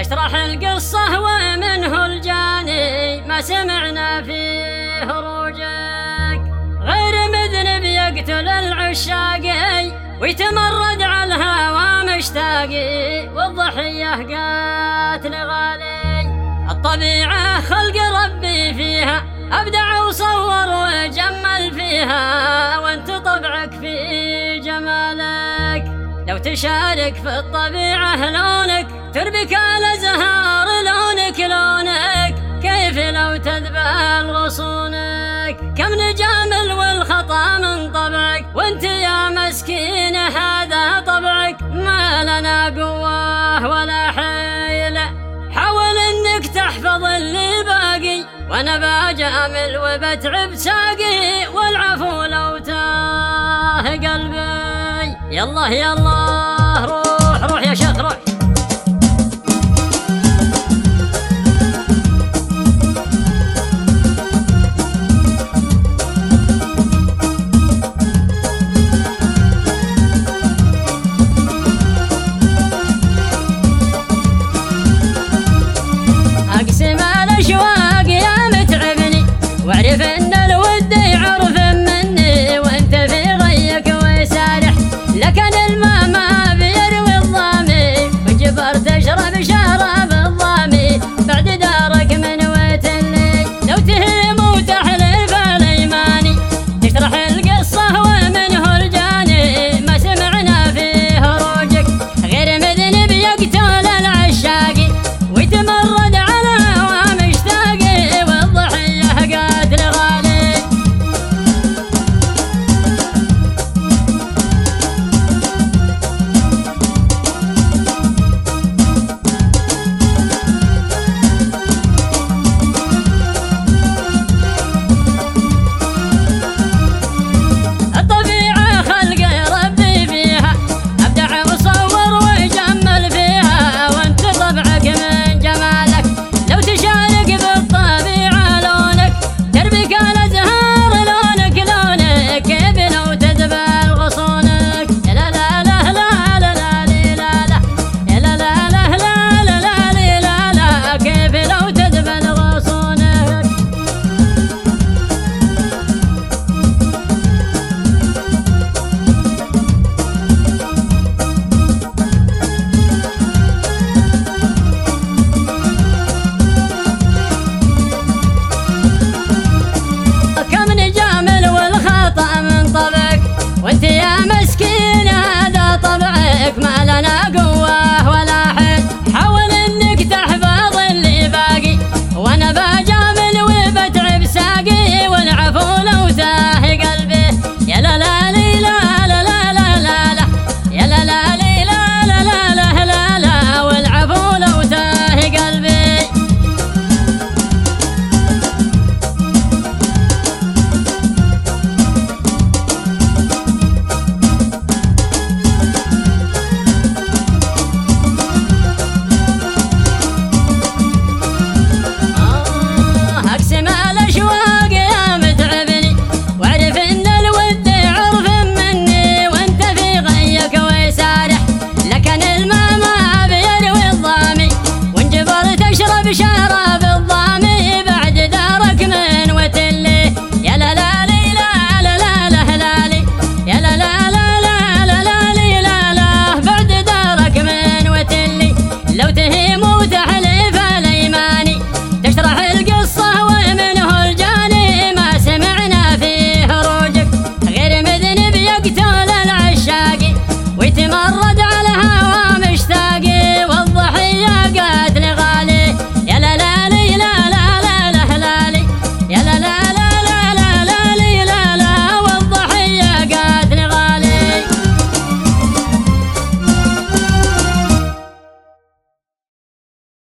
تشرح القصة ومنه الجاني ما سمعنا فيه هروجك، غير مذنب يقتل العشاقي ويتمرد على الهوى مشتاقي، والضحية قاتل غالي. الطبيعة خلق ربي فيها أبدع وصور وجمل فيها، وانت طبعك في جمالك لو تشارك في الطبيعة لونك تربك على زهار لونك لونك، كيف لو تذبل غصونك. كم نجامل والخطا من طبعك وانت يا مسكين هذا طبعك، ما لنا قوة ولا حيلة، حاول انك تحفظ اللي باقي وانا بجامل وبتعب ساقي، والعفو لو تاه قلبي. يلا يلا روح روح يا شيخ روح. اقسم الاشواق يا متعبني، واعرف ان الود يعرف مني، وانت في غيك وسارح لكن الماء ما بيروي الظامي، وجبرت اشرب شراب الظامي بعد دارك من وتلي. لو تهيم وتحلف الايماني تشرح القصه ومنه الجاني، ما سمعنا فيه هروجك، غير مذنب يقتل العشاقي ويتمرد على هوى مشتاقي، والضحيه قاتل غالي. الطبيعة خلق ربي فيها أبدع وصور وجمل فيها، وانت طبعك من جمالك لو تشارك بالطبيعة لونك تربك على زهار لونك لونك، كيف لو تذبل غصونك. لا لا لا لا لا لا لا لا لا لا لا لا لا لا لا، كيف لو تذبل غصونك. كم نجامل والخطأ من طبعك وانت يا مسكين هذا طبعك، ما لنا